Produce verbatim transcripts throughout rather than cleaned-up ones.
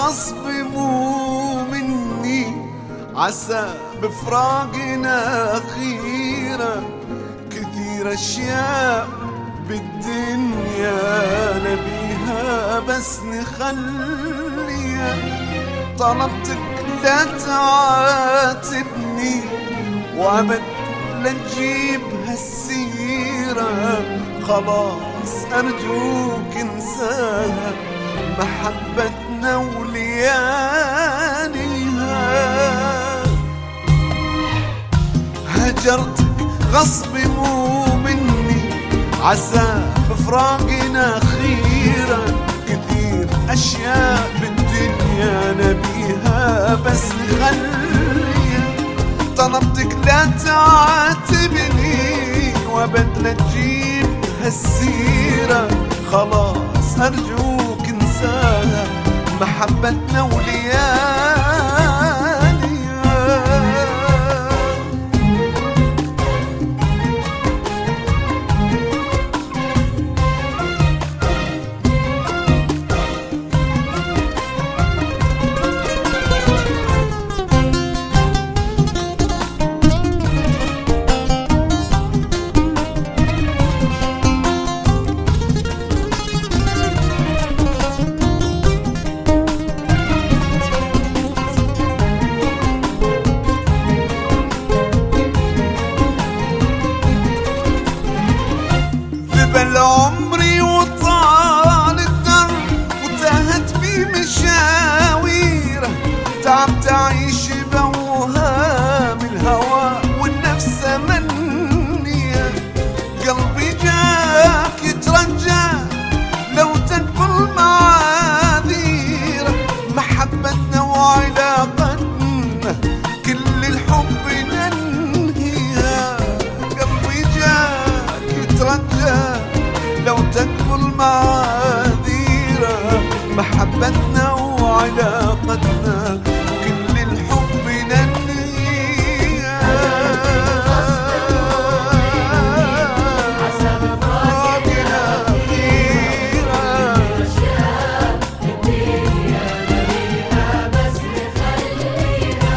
غصب مو مني، عسى بفراقنا أخيرا. كثير أشياء بالدنيا نبيها بس نخليها. طلبتك لا تعاتبني وأبد لا تجيب هالسيرة. خلاص أرجوك انساها، محبتنا ولياليها. هجرتك غصب مو مني، عسى بفراقنا أخيرا. كثير أشياء بالدنيا نبيها بس نخليها. طلبتك لا تعاتبني وأبد لا تجيب هالسيرة. خلاص أرجوك انساها، محبتنا ولياليها. بل عمري وطال الدرب وتاهت بي مشاويره. تعبت أعيش بوهام الهوى والنفس منية. قلبي جاك يترجى لو تقبل معاذيره. محبتنا وعلاقتنا كل الحب ننهيها. قلبي جاك يترجى لو تقبل معاذيره. محبتنا وعلاقتنا كل الحب ننهيها. عسى بفراقنا أخيرا. أشياء الدنيا نبيها بس نخليها.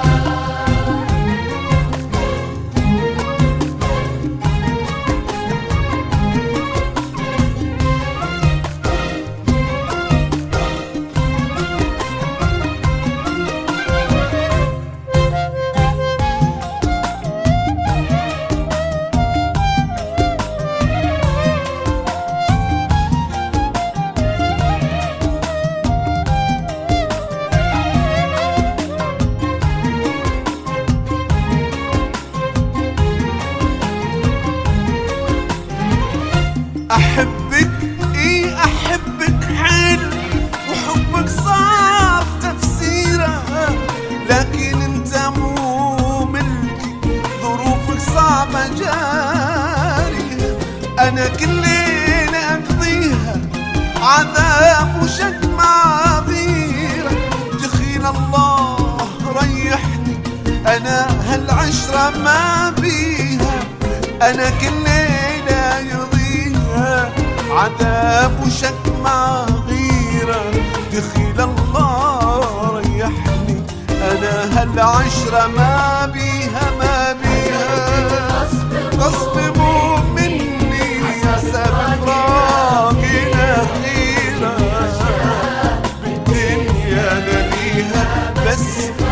أحبك إيه أحبك حيل وحبك صعب تفسيره. لكن انت مو ملكي، ظروفك صعبة جارية. أنا كل ليلة أقضيها عذاب وشك معذيرة. دخيل الله ريحني، أنا هالعشرة ما بيها. أنا كل ليلة يضيها عذاب وشك مع غيرة. دخيل الله ريحني، أنا هالعشرة ما بيها ما بيها. غصب مو مني، عسى بفراقنا أخيرا. بالدنيا نبيها بس